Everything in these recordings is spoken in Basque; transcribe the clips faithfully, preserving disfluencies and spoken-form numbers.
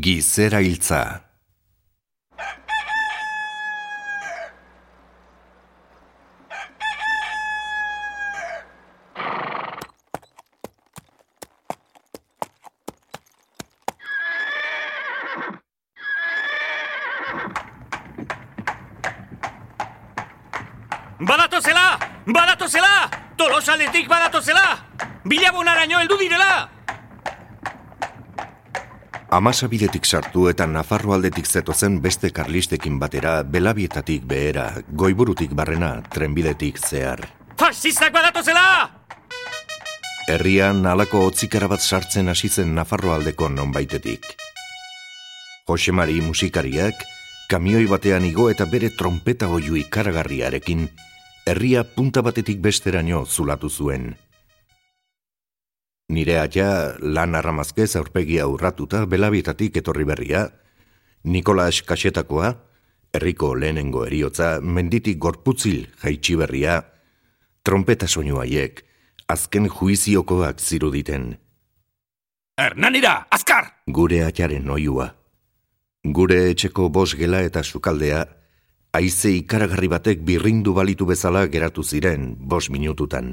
Gizera hiltza. Badatozela! Badatozela! Tolosaldetik badatozela! Bilabonaraino heldu direla! Amasabidetik sartu eta Nafarro aldetik zetozen beste karlistekin batera, Belabietatik behera, Goiburutik barrena, trenbidetik zehar. Fascistak badatozela! Herrian halako hotzikara bat sartzen hasi zen Nafarro aldeko nonbaitetik. Josemari musikariak, kamioi batean igo eta bere trompeta oihu ikaragarriarekin, herria punta batetik besteraino zulatu zuen. Nire aia lan arramazkez aurpegia urratuta Belabietatik etorri berria, Nikolas Kaxetakoa, herriko lehenengo heriotza, menditik gorputzil jaitsi berria, trompeta soinu haiek, azken juiziokoak ziruditen. Hernanira, azkar! Gure aiaren oihua. Gure etxeko bos gela eta sukaldea, haize ikaragarri batek birrindu balitu bezala geratu ziren bos minututan.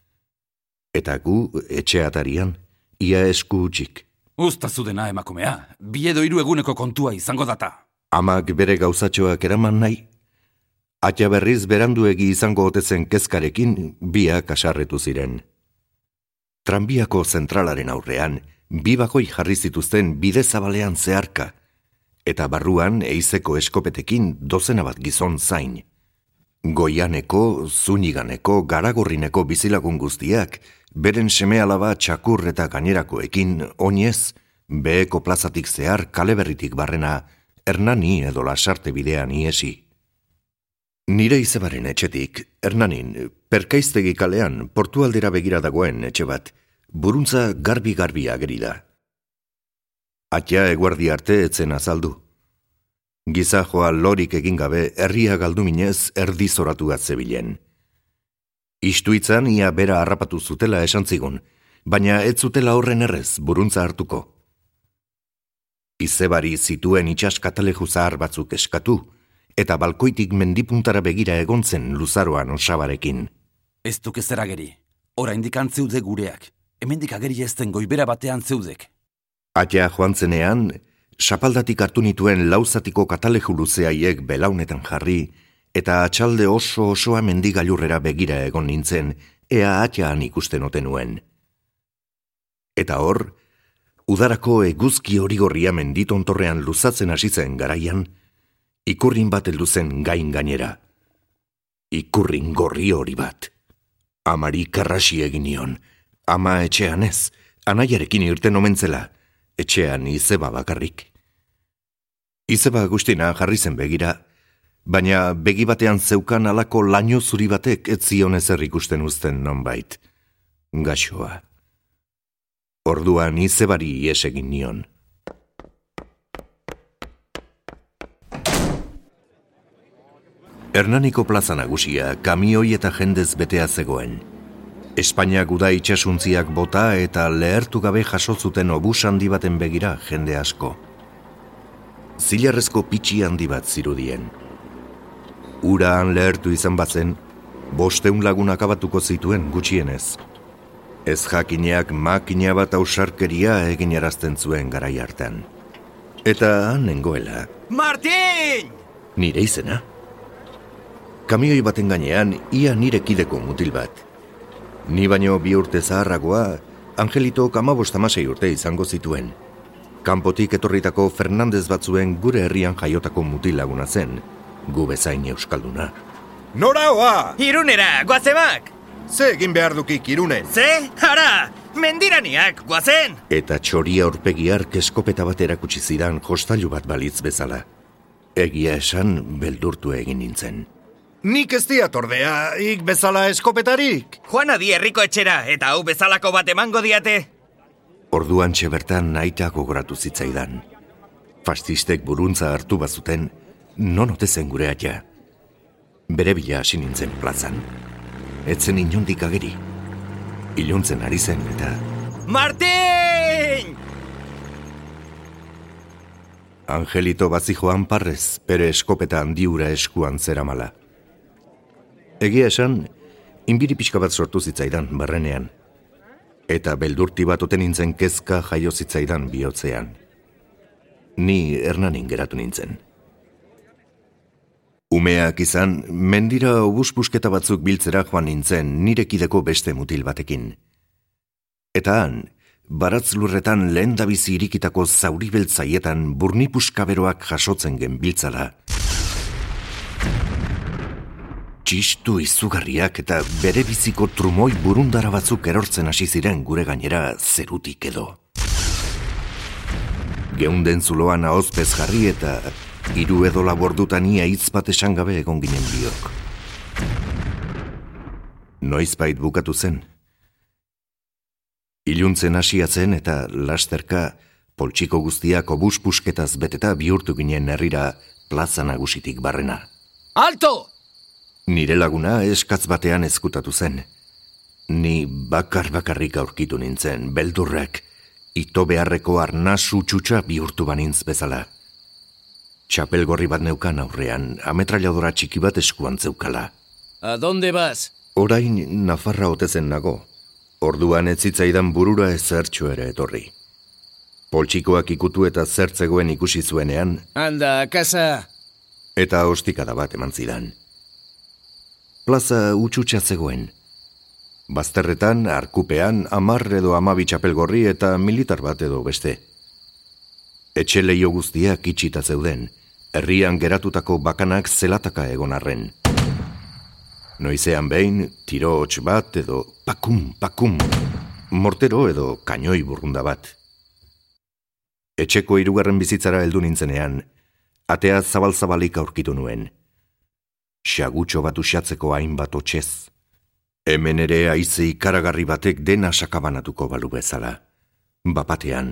Eta gu, etxe atarian, ia esku utxik. Uztazu dena emakumea, bi edo hiru eguneko kontua izango data. Amak bere gauzatxoak eraman nahi, atia berriz beranduegi izango otezen kezkarekin biak asarretu ziren. Tranbiako zentralaren aurrean, bi bakoi jarri zituzten bide zabalean zeharka, eta barruan eizeko eskopetekin dozena bat gizon zain. Goianeko, Zuniganeko, Garagorrineko bizilagun guztiak, beren seme-alaba txakur eta gainerakoekin oinez, beheko plazatik zehar kaleberritik barrena, Hernani edo Lasarte bidean iesi. Nire izebaren etxetik, Hernanin, Perkaiztegi kalean, portualdera begira dagoen etxe bat, buruntza garbi-garbi ageri da. Atia eguerdi arte etzen azaldu. Gizajoa lorik egin gabe herria galduminez erdi zoratu atzebilen. Istuitzan ia bera harrapatu zutela esan zigun, baina ez zutela horren errez buruntza hartuko. Izebari zituen itxaskataleju zahar batzuk eskatu, eta balkoitik mendipuntara begira egontzen luzaroan osabarekin. Ez duk ezer ageri, oraindik antzeude gureak, hemendik ageri ezten goibera batean zeudek. Atia joan zenean, sapaldatik hartu nituen lauzatiko kataleju luzeaiek belaunetan jarri, eta atxalde oso osoa mendigailurrera begira egon nintzen, ea atiaan ikusten ote nuen. Eta hor, udarako eguzki horigorria menditontorrean luzatzen hasi zen garaian, ikurrin bat heldu zen gain gainera. Ikurrin gorri hori bat. Amari karrasi egin nion, ama etxean ez, anaiarekin irten omentzela, etxean izeba bakarrik. Izeba Agustina jarri zen begira, baina begi batean zeukan alako laino zuri batek ez zion ezer ikusten uzten nonbait. Gaxoa. Orduan izebari ihes egin nion. Hernaniko plaza nagusia kamioi eta jendez betea zegoen. Espainiak uda itxasuntziak bota eta lehertu gabe jaso zuten obus handi baten begira jende asko. Zilarrezko pitxi handi bat zirudien. Uraan lehertu izan batzen, bosteun lagun akabatuko zituen gutxienez. Ez jakineak makina bat ausarkeria egin arazten zuen garai hartan. Eta han nengoela. Martin! Nire izena? Kamioi baten gainean ia nire kideko mutil bat. Ni baino bi urte zaharragoa, Angelito kamabost amasei urte izango zituen. Kanpotik etorritako Fernandez batzuen gure herrian jaiotako mutilaguna zen, gu bezain euskalduna. Nora hoa! Irunera, guazemak! Ze egin behar dukik Irunen? Ze? Hara! Mendiraniak, guazen! Eta txoria aurpegiark eskopeta bat erakutsi zidan jostailu bat balitz bezala. Egia esan beldurtu egin nintzen. Nik ez diat ordea, ik bezala eskopetarik. Joan adi herriko etxera, eta hau bezalako bat emango diate. Orduan txebertan naita gogoratu zitzaidan. Fascistek buruntza hartu bazuten, non ote zen gure atia. Bere bila hasi nintzen plazan. Etzen inondik ageri. Iluntzen ari zen eta... Martin! Angelito bazijoan parrez, bere eskopeta handiura eskuan zeramala. Egia esan, inbiri pixka bat sortu zitzaidan barrenean, eta beldurti bat oten nintzen kezka jaio zitzaidan bihotzean. Ni Hernanin geratu nintzen. Umeak izan, mendira obuspusketa batzuk biltzera joan nintzen nirekideko beste mutil batekin. Eta han, baratzlurretan lehen dabizi irikitako zauri beltzaietan burnipuskaberoak jasotzen genbiltzala. Txistu izugarriak eta bere biziko trumoi burundara batzuk erortzen hasi ziren gure gainera zerutik edo. Geunden zuloan ahozpez jarri eta hiru edo labordutan ia hitz bat esan gabe egon ginen biok. Noizbait bukatu zen. Iluntzen hasiatzen eta lasterka poltsiko guztiak obus pusketaz beteta bihurtu ginen herrira plaza nagusitik barrena. Alto! Nire laguna eskatz batean ezkutatu zen. Ni bakar bakarrik aurkitu nintzen, beldurrek, ito beharreko arnasu txutxa bihurtu banintz bezala. Txapelgorri bat neukan aurrean, ametralladora txiki bat eskuan zeukala. ¿A dónde vas? Orain Nafarra otezen nago. Orduan ez zitzaidan burura ezertxo ere etorri. Poltsikoak ikutu eta zertzegoen ikusi zuenean. Anda, a casa. Eta ostikada bat eman zidan. Plaza utxutxa zegoen. Bazterretan, arkupean, amar edo amabi txapelgorri eta militar bat edo beste. Etxe leio guztiak itxita zeuden, herrian geratutako bakanak zelataka egon arren. Noizean behin, tiro hots bat edo pakum, pakum, mortero edo kainoi burrunda bat. Etxeko hirugarren bizitzara heldu nintzenean, atea zabal-zabalik aurkitu nuen. Xagutxo bat usatzeko hainbat otxez. Hemen ere haize ikaragarri batek dena sakabanatuko balu bezala. Bapatean.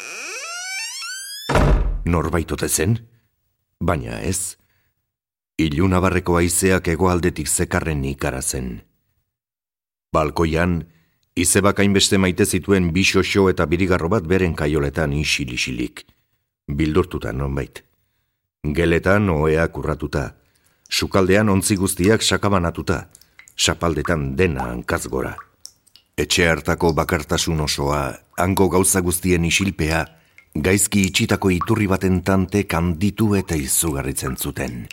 Norbait ote zen? Baina ez. Ilunabarreko haizeak hegoaldetik zekarren ikara zen. Balkoian, izebak hainbeste maite zituen bixoxo eta birigarro bat beren kaioletan isil-isilik. Bildurtuta nonbait. Geletan oheak urratuta. Sukaldean ontzi guztiak sakabanatuta, sapaldetan dena hankaz gora. Etxe hartako bakartasun osoa, hango gauza guztien isilpea, gaizki itxitako iturri baten tante kanditu eta izugarritzen zuten.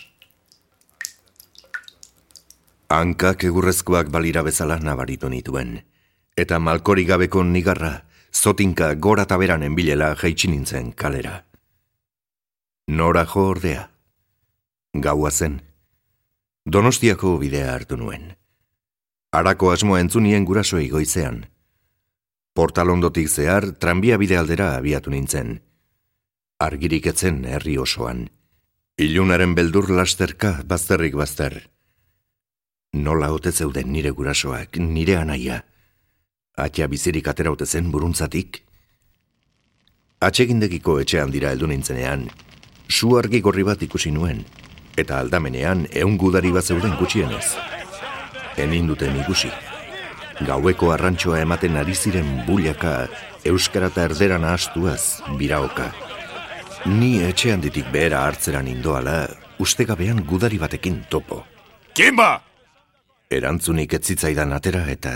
Hankak egurrezkoak balira bezala nabaritu nituen, eta malkori gabeko nigarra, zotinka gora taberan enbilela jaitsi nintzen kalera. Nora jo ordea. Gaua zen. Donostiako bidea hartu nuen. Arako asmoa entzunien gurasoei goizean. Portalondotik zehar tranbia bide aldera abiatu nintzen. Argirik etzen herri osoan. Ilunaren beldur lasterka bazterrik bazter. Nola ote zeuden nire gurasoak, nire anaia. Atia bizirik atera ote zen buruntzatik. Atsegindegiko etxean dira heldu nintzenean, su argi gorri bat ikusi nuen. Eta aldamenean ehun gudari bat zeuden gutxienez. Enin duten ikusi. Gaueko arrantxoa ematen ari ziren bulaka, euskara eta erderan ahastuaz, biraoka. Ni etxean ditik behera hartzeran indoala, ustegabean gudari batekin topo. Kimba! Erantzunik etzitzaidan atera eta...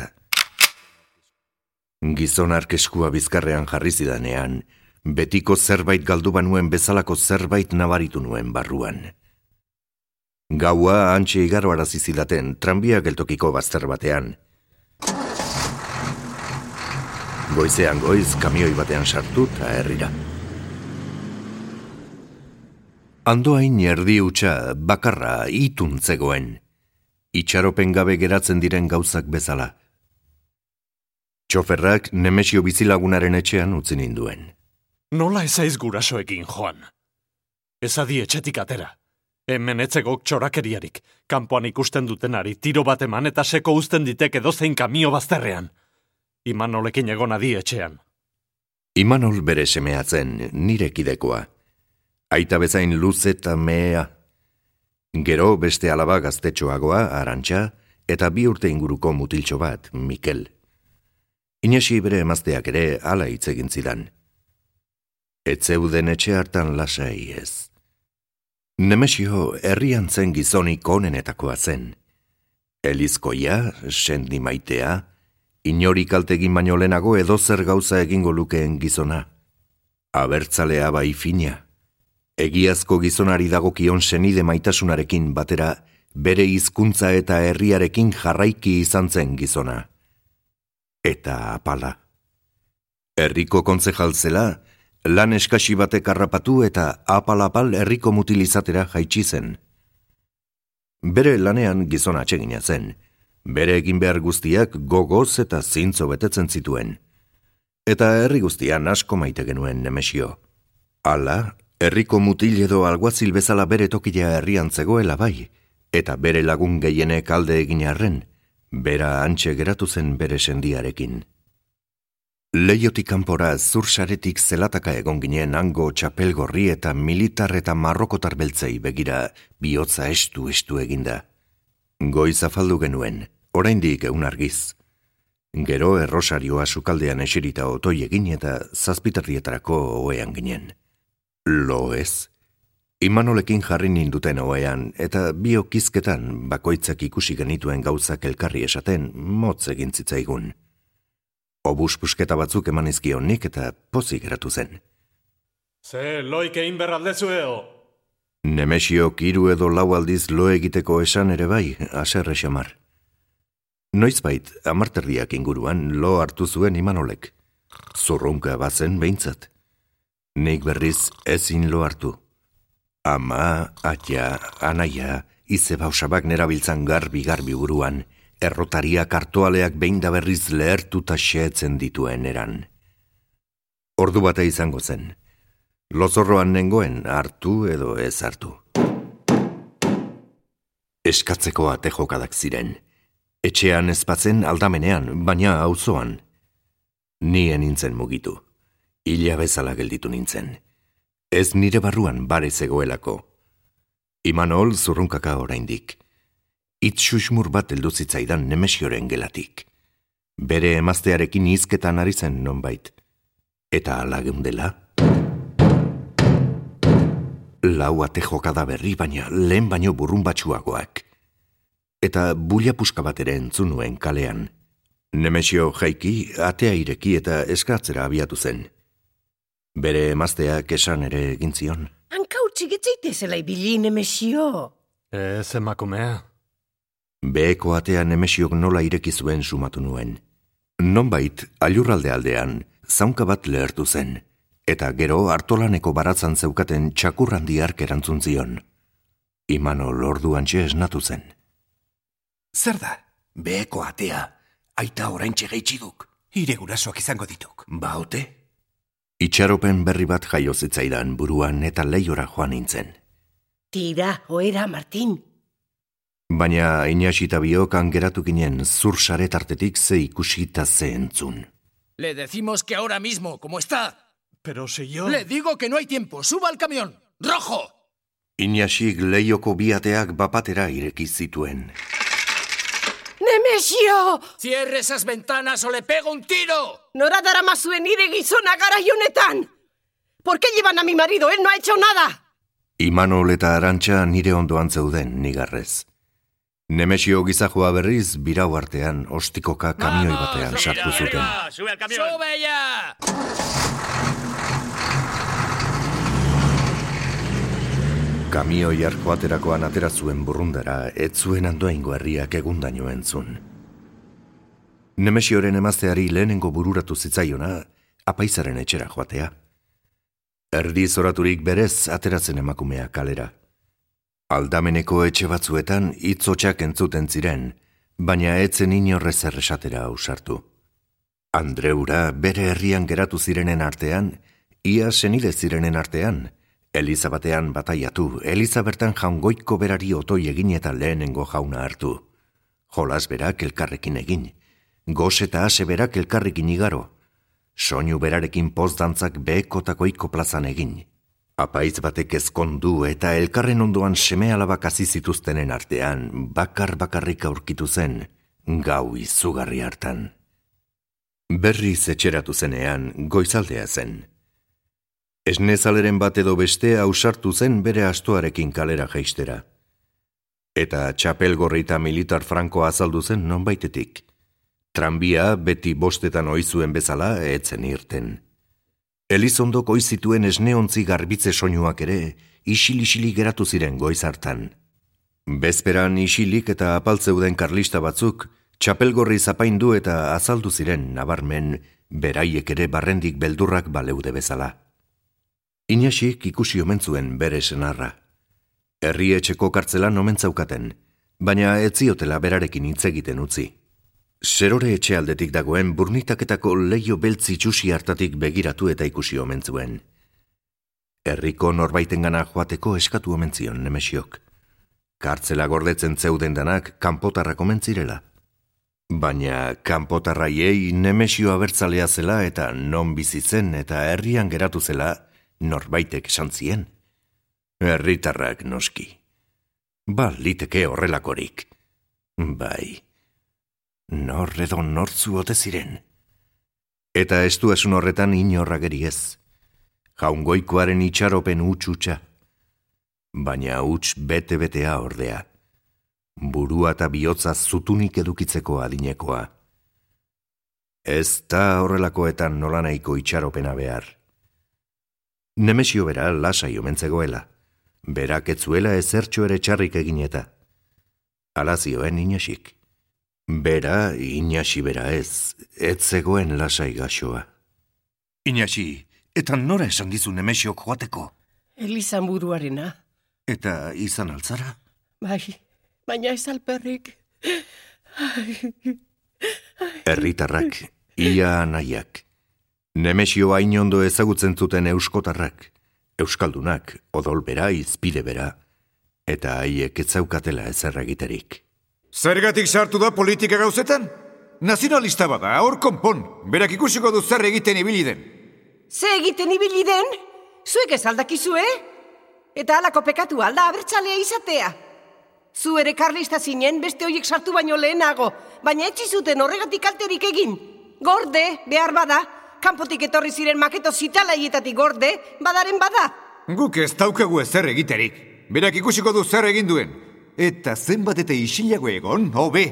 Gizon arkeskua bizkarrean jarri zidanean, betiko zerbait galdu banuen bezalako zerbait nabaritu nuen barruan. Gaua hantxe igaro arazizidaten tranbia geltokiko bazter batean. Goizean goiz kamioi batean sartu eta herrira. Andoain erdi hutsa bakarra itun zegoen. Itxaropen gabe geratzen diren gauzak bezala. Txoferrak Nemesio bizilagunaren etxean utzi ninduen. Nola ezaiz gurasoekin joan? Ezadi etxetik atera. Hemen etzegok txorakeriarik, kanpoan ikusten dutenari tiro bat eman eta seko uzten ditek edozein kamio bazterrean. Imanolekin egon adi etxean. Imanol bere semeatzen nire kidekoa. Aita bezain luze eta mea. Gero beste alaba gaztetxoagoa, Arantxa, eta bi urte inguruko mutiltxo bat, Mikel. Inesi bere emazteak ere hala hitz egin zidan. Etzeuden etxe hartan lasai ez. Nemesio herrian zen gizonik onenetakoa zen. Elizkoia, sendi maitea, inori kaltegin baino lehenago edozer gauza egingo lukeen gizona. Abertzalea bai fina. Egiazko gizonari dagokion senide maitasunarekin batera, bere hizkuntza eta herriarekin jarraiki izan zen gizona. Eta apala. Herriko kontzejal zela, lan eskasi batek harrapatu eta apal-apal herriko mutilizatera jaitsi zen. Bere lanean gizona atsegina zen, bere egin behar guztiak gogoz eta zintzo betetzen zituen. Eta herri guztian asko maite genuen Nemesio. Hala, herriko mutil edo alguazil bezala bere tokila herrian zegoela bai, eta bere lagun gehienek alde egin arren, bera antxe geratu zen bere sendiarekin. Leiotik kanpora zursaretik zelataka egon ginen hango txapelgorri eta militar eta marrokotar beltzei begira bihotza estu-estu eginda. Goiz afaldu genuen, oraindik egun argiz. Gero errosarioa sukaldean eserita otoi egin eta zazpitarrietarako ohean ginen. Lo ez. Imanolekin jarri ninduten ohean eta biokizketan bakoitzak ikusi genituen gauzak elkarri esaten motz egin zitzaigun. Obus pusketa batzuk eman izkion nik eta pozik geratu zen. Ze, loik egin berraldezue-o? Nemesio hiru edo lau aldiz lo egiteko esan ere bai, aserre xamar. Noizbait, amarterdiak inguruan lo hartu zuen Imanolek. Zurrunka bazen behintzat. Nik berriz ezin lo hartu. Ama, atia, anaia, izebausabak nerabiltzan garbi-garbi buruan, errotariak hartualeak behin da berriz lehertuta xeetzen dituen eran. Ordu bata izango zen. Lozorroan nengoen hartu edo ez hartu. Eskatzeko ate jokadak ziren. Etxean ezpatzen aldamenean, baina auzoan. Nien nintzen mugitu. Ila bezala gelditu nintzen. Ez nire barruan bare zegoelako. Imanol zurrunkaka oraindik. Itxusmur bat heldu zitzaidan Nemesioren gelatik. Bere emaztearekin hizketan ari zen nonbait. Eta hala geundela. Lau ate jokada berri baina lehen baino burrun batxuagoak. Eta bulia puska bat ere entzun nuen kalean. Nemesio jaiki, atea ireki eta eskatzera abiatu zen. Bere emazteak esan ere egin zion. Hankautxik etzeitezela ibili, Nemesio. Ez emakumea. Beheko atea Nemesiok nola ireki zuen sumatu nuen. Nonbait, alurralde aldean, zaunka bat lehertu zen, eta gero hartolaneko baratzan zeukaten txakurrandi hark erantzun zion. Imanol orduantxe esnatu zen. Zer da? Beheko atea, aita oraintxe geitxiduk. Hire gurasoak izango dituk. Baute? Itxaropen berri bat jaio zitzaidan buruan eta leiora joan nintzen. Tira, oera, Martin. Baina Inaxita biokan geratu ginen zur saretartetik ze ikusita ze entzun. Le decimos que ahora mismo, como está. Pero si yo... Le digo que no hay tiempo, suba al camión. ¡Rojo! Inaxik leioko biateak bapatera ireki zituen. Nemesio! ¡Cierre esas ventanas o le pego un tiro! Nora daramazuen nire gizona garai honetan! ¿Por qué llevan a mi marido? Él no ha hecho nada! Imanol eta Arantxa nire ondoan zeuden nigarrez. Nemesio gizajoa berriz birau artean ostikoka kamioi batean sartu zuten. ¡Sube al camión! ¡Sube ya! Kamioi arko aterakoan atera zuen burrundara, ez zuen andoaingo herriak egundaino entzun. Nemesioren emazteari lehenengo bururatu zitzaiona, apaizaren etxera joatea. Erdi zoraturik berez ateratzen emakumea kalera. Aldameneko etxe batzuetan hitzotsak entzuten ziren, baina etzen inorrez erresatera ausartu. Andreura bere herrian geratu zirenen artean, ia senide zirenen artean, Eliza batean bataiatu, Eliza bertan jaungoiko berari otoi egin eta lehenengo jauna hartu. Jolas berak elkarrekin egin, goz eta ase berak elkarrekin igaro, soinu berarekin pozdantzak behekotakoiko plazan egin. Apaiz batek ezkondu eta elkarren ondoan seme alabak hasi zituztenen artean, bakar-bakarrik aurkitu zen, gau izugarri hartan. Berriz etxeratu zenean, goizaldea zen. Esnezaleren bat edo beste ausartu zen bere astoarekin kalera jaistera. Eta txapelgorri eta militar franko azaldu zen nonbaitetik. Tranbia beti bostetan oizuen bezala etzen irten. Elizondok oizituen esneontzi garbitze soinuak ere isil-isili geratu ziren goiz hartan. Bezperan isilik eta apaltzeuden karlista batzuk txapelgorri zapaindu eta azaldu ziren nabarmen beraiek ere barrendik beldurrak baleude bezala. Inaxik ikusi omen zuen bere senarra. Herri etxeko kartzelan omen zaukaten, baina ez ziotela berarekin hitz egiten utzi. Serore etxealdetik dagoen burnitaketako leio beltzi txusi hartatik begiratu eta ikusi omen zuen. Herriko norbaitengana joateko eskatu omen zion Nemesiok. Kartzela gordetzen zeuden danak kanpotarrak omen zirela. Baina kanpotarraiei Nemesio abertzalea zela eta non bizitzen eta herrian geratu zela norbaitek esan zien. Herritarrak noski. Ba, liteke horrelakorik. Bai, nor edo nortzu ote ziren. Eta estuasun horretan inorrageri ez. Jaungoikoaren itxaropen utxutxa. Baina huts bete-betea ordea. Burua eta bihotza zutunik edukitzeko adinekoa. Ez da horrelakoetan nolanaiko itxaropena behar. Nemesio bera lasai omen zegoela. Berak etzuela ezertxo ere txarrik egin eta. Hala zioen Inaxik. Bera, Inaxi bera ez, ez zegoen lasai gaxoa. Inaxi, eta nora esan dizu Nemesiok joateko? Elizan buruarena. Eta izan altzara? Bai, baina ez alperrik. Herritarrak, ia anaiak. Nemesio hain ondo ezagutzen zuten euskotarrak, euskaldunak, odolbera, izpide bera, eta haiek ez zaukatela ezer egiterik. Zergatik sartu da politika gauzetan? Nazionalista bada, hor konpon, berak ikusiko du zer egiten ibili den. Ze egiten ibili den? Zuek ez aldakizue? Eta halako pekatu alda abertzalea izatea. Zu ere karlista zinen beste hoiek sartu baino lehenago, baina etxizuten horregatik alterik egin. Gorde, behar bada, kanpotik etorri ziren maketo zitalaietatik gorde, badaren bada. Guk ez daukagu ezer egiterik. Berak ikusiko du zer egin duen. Eta zenbat eta isilago egon, hobe.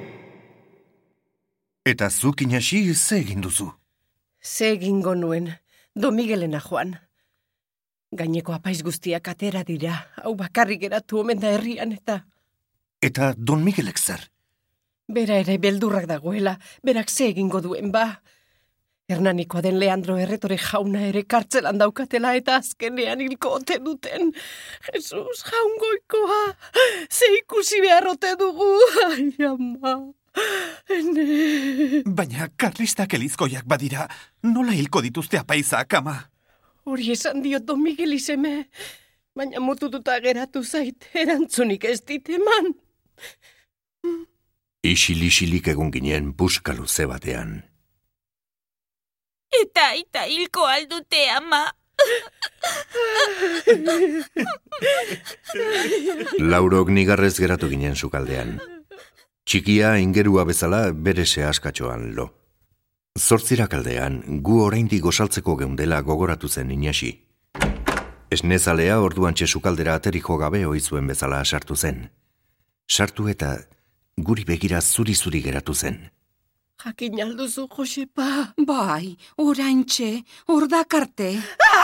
Eta zuk Inaxi ze egin duzu? Ze egingo nuen, Don Miguelena joan. Gaineko apaiz guztiak atera dira, hau bakarrik geratu omen da herrian eta... Eta Don Miguelek zer? Bera ere beldurrak dagoela, berak ze egingo duen ba. Hernanikoa den Leandro Erretore jauna ere kartzelan daukatela eta azkenean hilko ote duten. Jesus, jaungoikoa, ze ikusi beharrote dugu, ai ama, ene... Baina karlistak elizkoiak badira, nola hilko dituzte apaizak, ama? Hori esan diot Don Miguel izeme, baina mutututa geratu zait, erantzunik ez dit eman. Isil-isilik egun ginen puska luze batean. Eta aita hilko aldute, ama. Laurok nigarrez geratu ginen sukaldean. Txikia ingerua bezala bere sehaskatxoan lo. Zortzirak aldean, gu oraindik gosaltzeko geundela gogoratu zen Inaxi. Esnezalea orduan txesukaldera ateriko gabe oizuen bezala sartu zen. Sartu eta guri begira zuri-zuri geratu zen. Jakin alduzu, Josepa. Bai, oraintxe, ordakarte.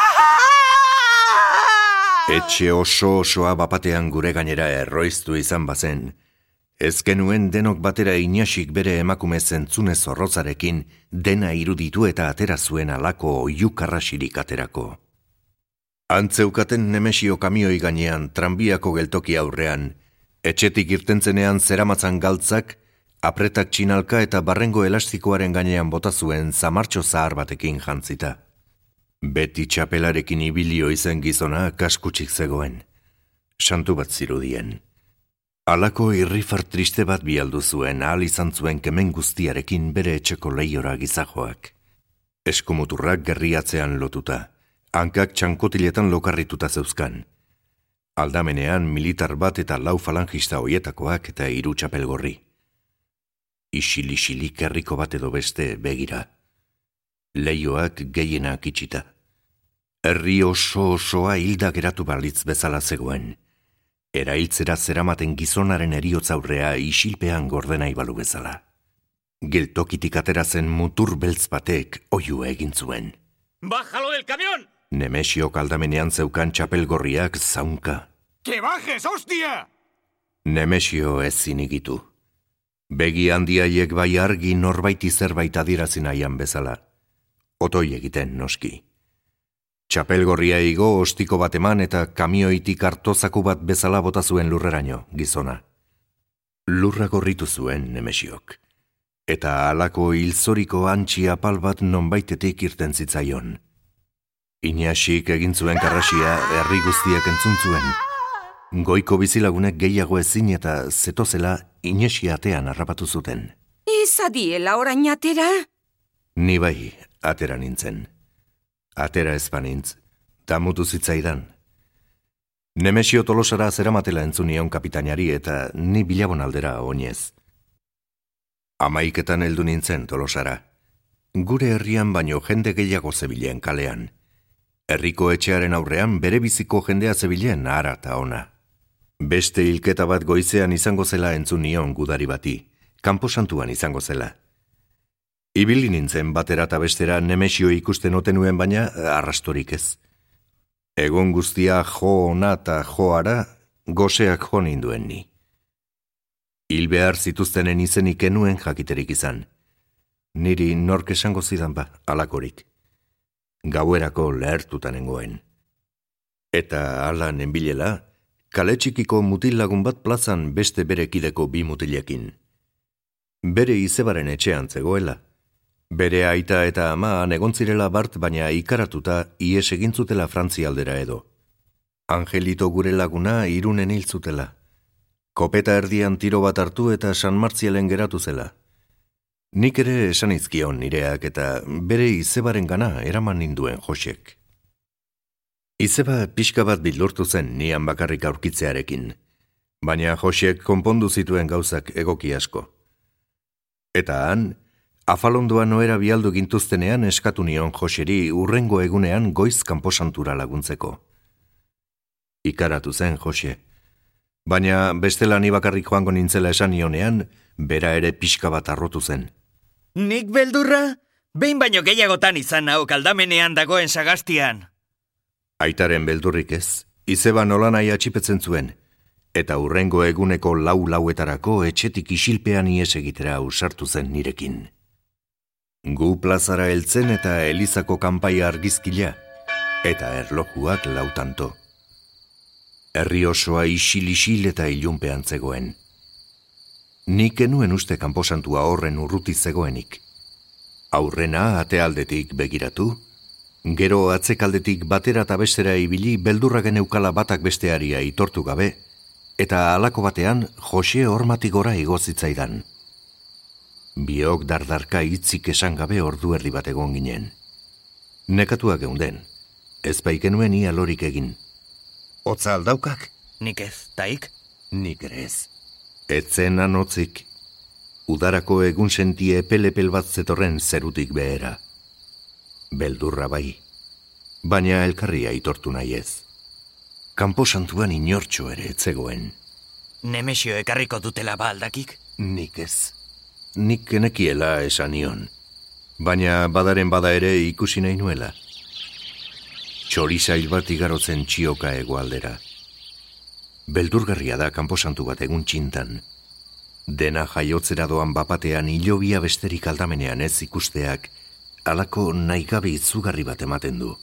Etxe oso osoa bapatean gure gainera erroiztu izan bazen, ezkenuen denok batera Inaxik bere emakume zentzune zorrotzarekin dena iruditu eta atera zuen alako oiukarrasirik aterako. Antzeukaten Nemesio kamioi gainean tranbiako geltoki aurrean, etxetik irtentzenean zeramatzan galtzak, apretak txinalka eta barrengo elastikoaren gainean bota zuen zamartxo zahar batekin jantzita. Beti txapelarekin ibilio izen gizona kaskutsik zegoen. Santu bat zirudien. Halako irrifar triste bat bialdu zuen ahal izan zuen kemen guztiarekin bere etxeko leiora gizajoak. Eskumuturrak gerriatzean lotuta, hankak txankotiletan lokarrituta zeuzkan. Aldamenean militar bat eta lau falangista hoietakoak eta hiru txapelgorri. Isil-isilik herriko bat edo beste begira. Leioak gehienak itxita. Herri oso osoa hilda geratu balitz bezala zegoen. Erailtzera zeramaten gizonaren eriotz aurrea isilpean gordenai balu bezala. Geltokitik atera zen mutur beltz batek oiua egin zuen. ¡Bájalo del camión! Nemesio kaldamenean zeukan txapelgorriak zaunka. ¡Que bajes, hostia! Nemesio ez zinigitu. Begi handiaiek bai argi norbaiti zerbait adierazi nahian bezala. Otoi egiten noski. Txapelgorria igo ostiko bat eman eta kamioitik hartozaku bat bezala bota zuen lurreraino, gizona. Lurra gorritu zuen Nemesiok. Eta halako hilzoriko antxi apal bat nonbaitetik irten zitzaion. Inaxik egin zuen karrasia herri guztiak entzun zuen. Goiko bizilagunek gehiago ezin eta zetozela Inesi atean harrapatu zuten. Ez adiela orain atera? Ni bai, atera nintzen. Atera ezpanintz, damutu zitzaidan. Nemesio Tolosara zeramatela entzunion kapitainari eta ni bilabon aldera oinez. Amaiketan heldu nintzen Tolosara. Gure herrian baino jende gehiago zebilen kalean. Herriko etxearen aurrean bere biziko jendea zebilen ara eta ona. Beste hilketa bat goizean izango zela entzun nion gudari bati, kanposantuan izango zela. Ibili nintzen batera eta bestera Nemesio ikusten otenuen baina arrastorik ez. Egon guztia jo ona eta joara, goseak jo ninduen ni. Hil behar zituztenen izenik enuen jakiterik izan. Niri nork esango zidan ba, alakorik. Gauerako lehertuta nengoen. Eta ala nenbilela, kale txikiko mutil lagun bat plazan beste bere kideko bi mutilekin. Bere izebaren etxean zegoela. Bere aita eta ama negontzirela bart baina ikaratuta ies egintzutela Frantzialdera edo. Angelito gure laguna Irunen hil zutela. Kopeta erdian tiro bat hartu eta San Martzialen geratu zela. Nik ere esan izkion nireak eta bere izebaren gana eraman ninduen Josek. Izeba pixka bat bildurtu zen nian bakarrik aurkitzearekin, baina Josek konpondu zituen gauzak egoki asko. Eta han, afalondoa noera bialdu gintuztenean eskatu nion Joseri urrengo egunean goiz kanposantura laguntzeko. Ikaratu zen Jose, baina bestela ni bakarrik joango nintzela esan nionean, bera ere pixka bat arrotu zen. Nik beldurra? Behin baino gehiagotan izan hau kaldamenean dagoen sagastian. Aitaren beldurrik ez, izeba nolanai atxipetzen zuen, eta urrengo eguneko lau lauetarako etxetik isilpean ies egitera ausartu zen nirekin. Gu plazara heltzen eta elizako kanpaia argizkila, eta erlojuak lautanto. Herri osoa isil-isil eta ilunpean zegoen. Nik enuen uste kanposantua horren urruti zegoenik. Aurrena atealdetik begiratu, gero atzekaldetik batera eta bestera ibili beldurra geneukala batak besteari aitortu gabe, eta halako batean Jose hormatik gora igozitzaidan. Biok dardarka hitzik esan gabe ordu erdi bat egon ginen. Nekatuak geunden, ez baikenuen ia lorik egin. Hotza aldaukak? Nik ez, taik? Nik ere ez. Etzen anotzik. Udarako egun sentie epel-epel bat zetorren zerutik behera. Beldurra bai, baina elkarri aitortu nahi ez. Kanposantuan inortxo ere etzegoen. Nemesio ekarriko dutela ba aldakik? Nik ez. Nik enekiela esan nion, baina badaren bada ere ikusi nahi nuela. Txorizail bat igarotzen txioka hegoaldera. Beldurgarria da kanposantu bat egun txintan. Dena jaiotzera doan bapatean hilobia besterik aldamenean ez ikusteak, halako nahigabe izugarri bat ematen du.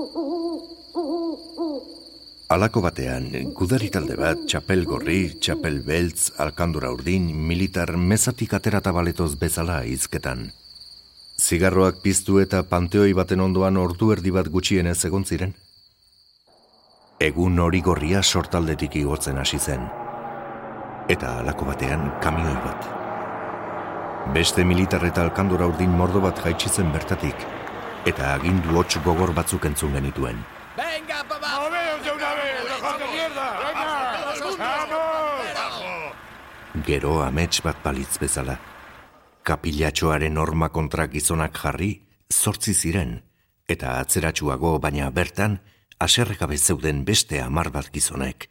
Halako batean, gudari talde bat, txapel gorri, txapel beltz, alkandura urdin, militar mezatik aterata baletoz bezala izketan. Zigarroak piztu eta panteoi baten ondoan ordu erdi bat gutxienez egon ziren. Egun hori gorria sortaldetik igotzen hasi zen. Eta halako batean kamioi bat. Beste militar eta alkandura urdin mordo bat jaitxitzen bertatik, eta agindu hots gogor batzuk entzun genituen. ¡Venga, papá! ¡Moveos de una vez, dejad de mierda! ¡Venga! ¡Vamos! Gero amets bat balitz bezala. Kapilatxoaren horma kontra gizonak jarri, zortzi ziren, Eta atzeratsuago, baina bertan, haserregabe zeuden beste hamar bat gizonek.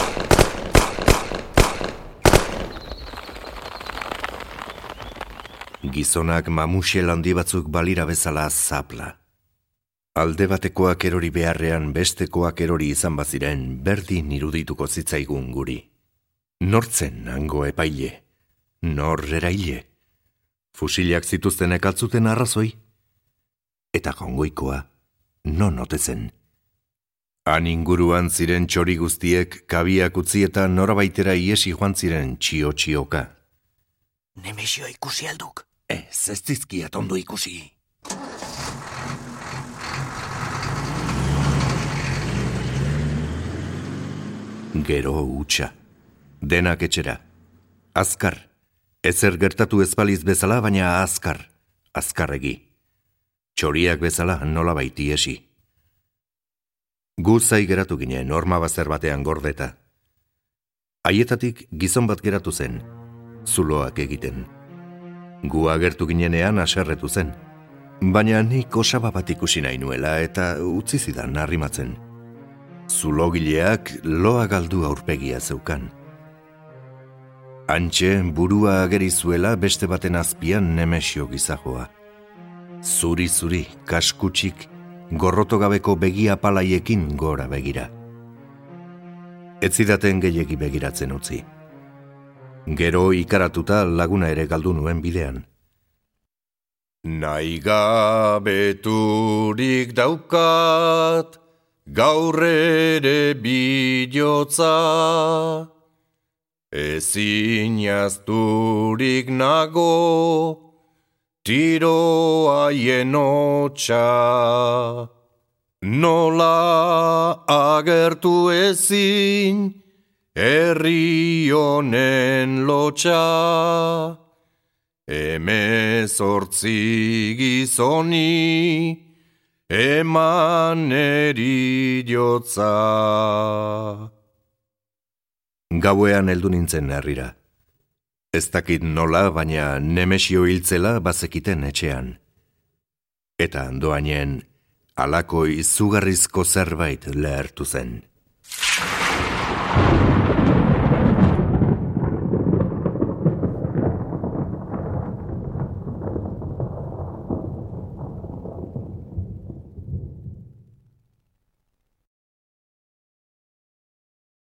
Gizonak mamuxel handi batzuk balira bezala zapla. Alde batekoak erori beharrean bestekoak erori izan baziren berdin irudituko zitzaigun guri. Nortzen hango epaile, nor eraile, fusilak zituztenek altzuten arrazoi, eta jongoikoa non otezen. Han inguruan ziren txori guztiek kabiak utzi eta norabaitera iesi joan ziren txio-txioka. Nemesio ikusi alduk? Ez, ez dizkiat ondo ikusi. Gero hutsa. Denak etxera. Azkar. Ezer gertatu ezpaliz bezala, baina azkar. Azkarregi. Txoriak bezala nola baiti esi. Gu zai geratu ginen, horma bazer batean gordeta. Haietatik gizon bat geratu zen, zuloak egiten. Gu agertu ginenean haserretu zen, baina nik osaba bat ikusi nahi nuela eta utzi zidan arrimatzen. Zulogileak loa galdu aurpegia zeukan. Antxe, burua ageri zuela beste baten azpian Nemesio gizajoa. Zuri-zuri, kaskutsik, gorrotogabeko begia palaiekin gora begira. Ez zidaten gehiegi begiratzen utzi. Gero ikaratuta laguna ere galdu nuen bidean. Nahi gabeturik daukat, gaur ere bihotza, ezin jazturik nago, tiro haien hotsa. Nola agertu ezin, herri honen lotsa, hemezortzi gizoni, eman eriotza. Gauean heldu nintzen herrira. Ez dakit nola, baina Nemesio hiltzela bazekiten etxean. Eta andoainen, halako izugarrizko zerbait lehertu zen.